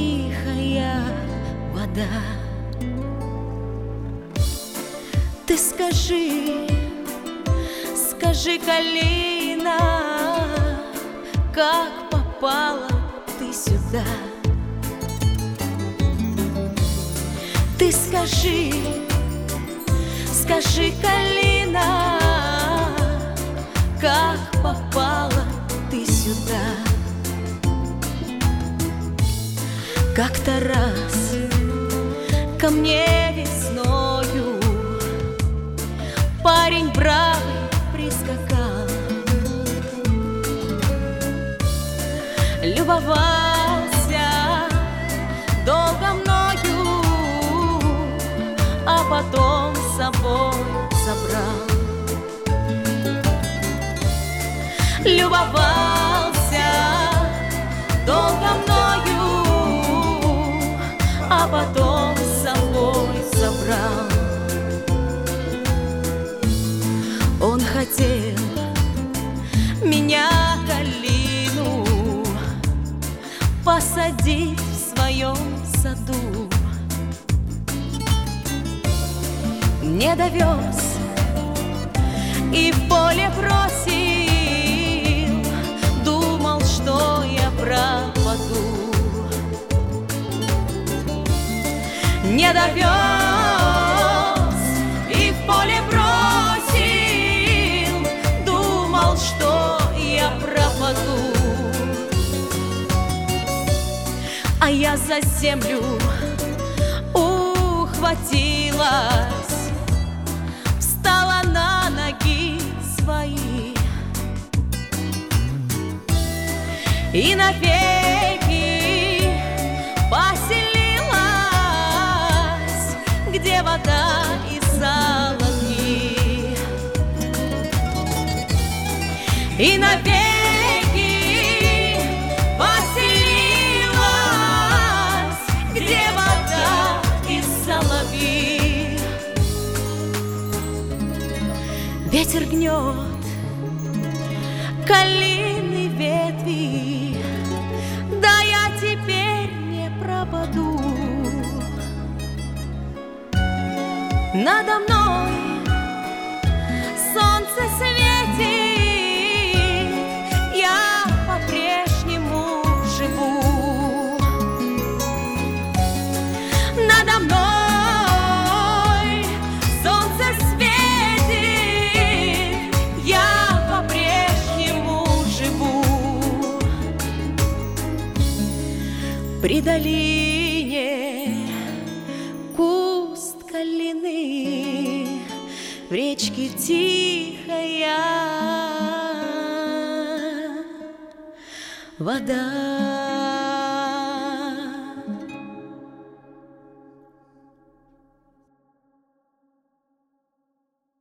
тихая вода. Ты скажи, скажи, калина, как попала ты сюда? Ты скажи, скажи, калина, как попала ты сюда? Как-то раз ко мне весною парень бравый прискакал, любовался долго мною, а потом с собой забрал. Любовался долго мною, а потом с собой забрал. Он хотел меня, калину, посадить в своем саду. Не довез и в поле бросил, думал, что я пропаду. Не довез и в поле бросил, думал, что я пропаду. А я за землю ухватилась, встала на ноги свои и навеки поселилась, где вода и соловьи. И навеки поселилась, где вода и соловьи. Ветер гнет калины ветви, да я теперь не пропаду. Надо мной солнце светит, я по-прежнему живу. Надо мной солнце светит, я по-прежнему живу. При долине куст калины, в речке тихая вода.